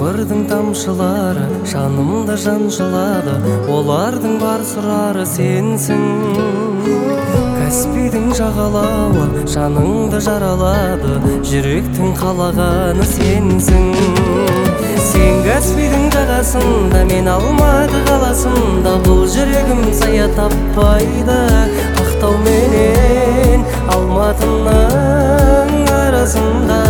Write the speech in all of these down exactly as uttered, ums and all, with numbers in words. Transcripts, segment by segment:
Жауырдың тамшылары жанымда жаншылады, олардың бар сұрары сенсің. Каспийдің жағалауы жаныңды жаралады, жүректің қалағаны сенсің. Сен Каспийдің жағасында, мен Алматы қаласында, бұл жүрегім сая таппайды. Ақтау менен Алматының арасында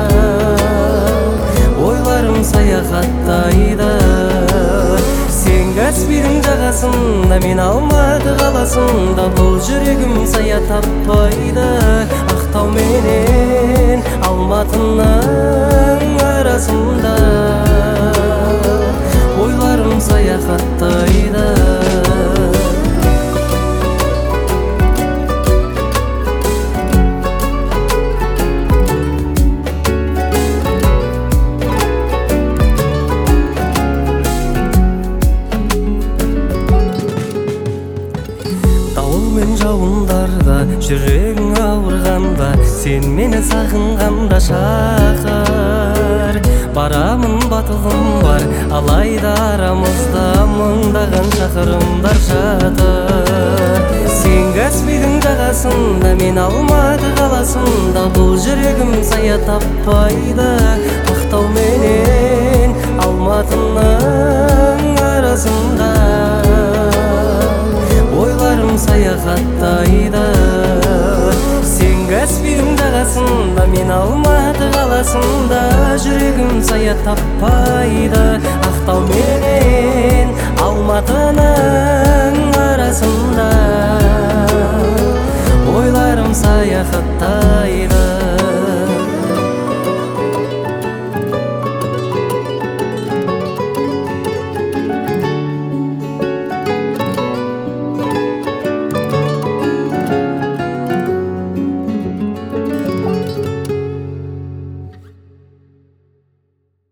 ойларым саяхаттайды. Сен Каспийдің жағасында, мен Алматы қаласында, бұл жүрегім сая таппайды. Ақтау менен Алматының арасында ойларым саяхаттайды. Мен жауындарда, жүрегің ауырғанда, сен мені сағынғанда шақыр. Барамын, батылым бар, алайда арамызда мыңдаған шақырымдар жатыр. Сен Каспийдің жағасында, мен Алматы қаласында, бұл жүрегім сая таппайды. Ақтау менен Алматының арасында ойларым саяхаттайды. Сен Каспийдің жағасында, мен Алматы қаласында, жүрегім сая таппайды. Ақтау менен Алматының